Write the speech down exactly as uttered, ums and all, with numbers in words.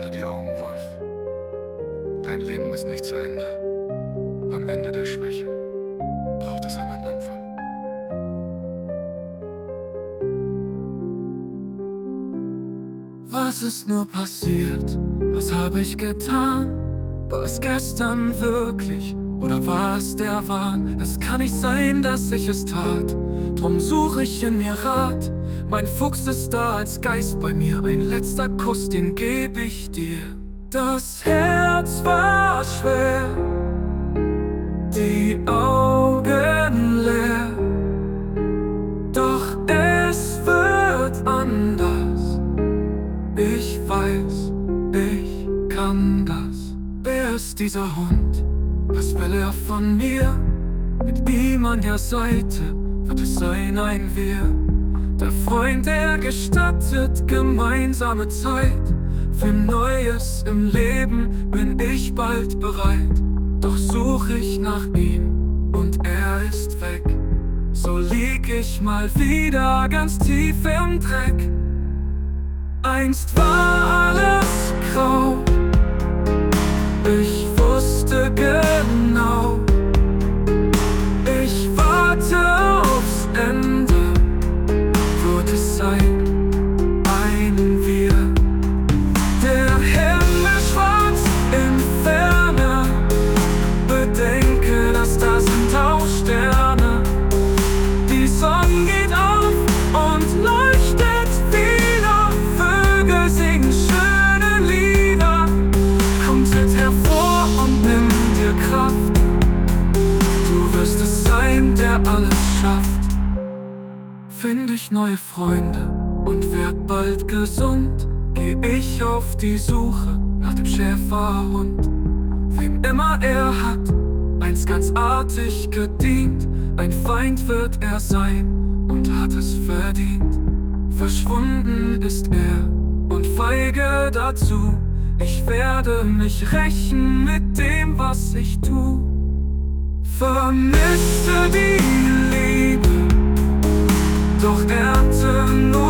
unter die Augen, Wolf. Dein Leben ist nicht zu Ende. Am Ende der Schwäche braucht es einen Anfang. Was ist nur passiert? Was habe ich getan? War es gestern wirklich? Oder war es der Wahn? Es kann nicht sein, dass ich es tat. Drum suche ich in mir Rat. Mein Fuchs ist da als Geist bei mir. Ein letzter Kuss, den geb ich dir. Das Herz war schwer, die Augen leer. Doch es wird anders. Ich weiß, ich kann das. Wer ist dieser Hund? Was will er von mir? Mit ihm an der Seite wird es sein ein Wir. Der Freund, der gestattet gemeinsame Zeit. Für Neues im Leben bin ich bald bereit. Doch such ich nach ihm und er ist weg. So lieg ich mal wieder ganz tief im Dreck. Einst war alles grau. Ich wusste genau, ich warte aufs Ende. Wird es sein, ein Wir. Der Himmel schwarz in Ferne. Bedenke, dass das sind auch Sterne. Die Sonne geht auf und leuchtet wieder. Vögel singen schöne Lieder. Kommt tritt hervor und nimm dir Kraft. Du wirst es sein, der alles schafft. Find ich neue Freunde und werd bald gesund. Geh ich auf die Suche nach dem Schäferhund. Wem immer er hat, einst ganz artig gedient. Ein Feind wird er sein und hat es verdient. Verschwunden ist er und feige dazu. Ich werde mich rächen mit dem, was ich tu. Vermisse die Liebe, doch ernte nur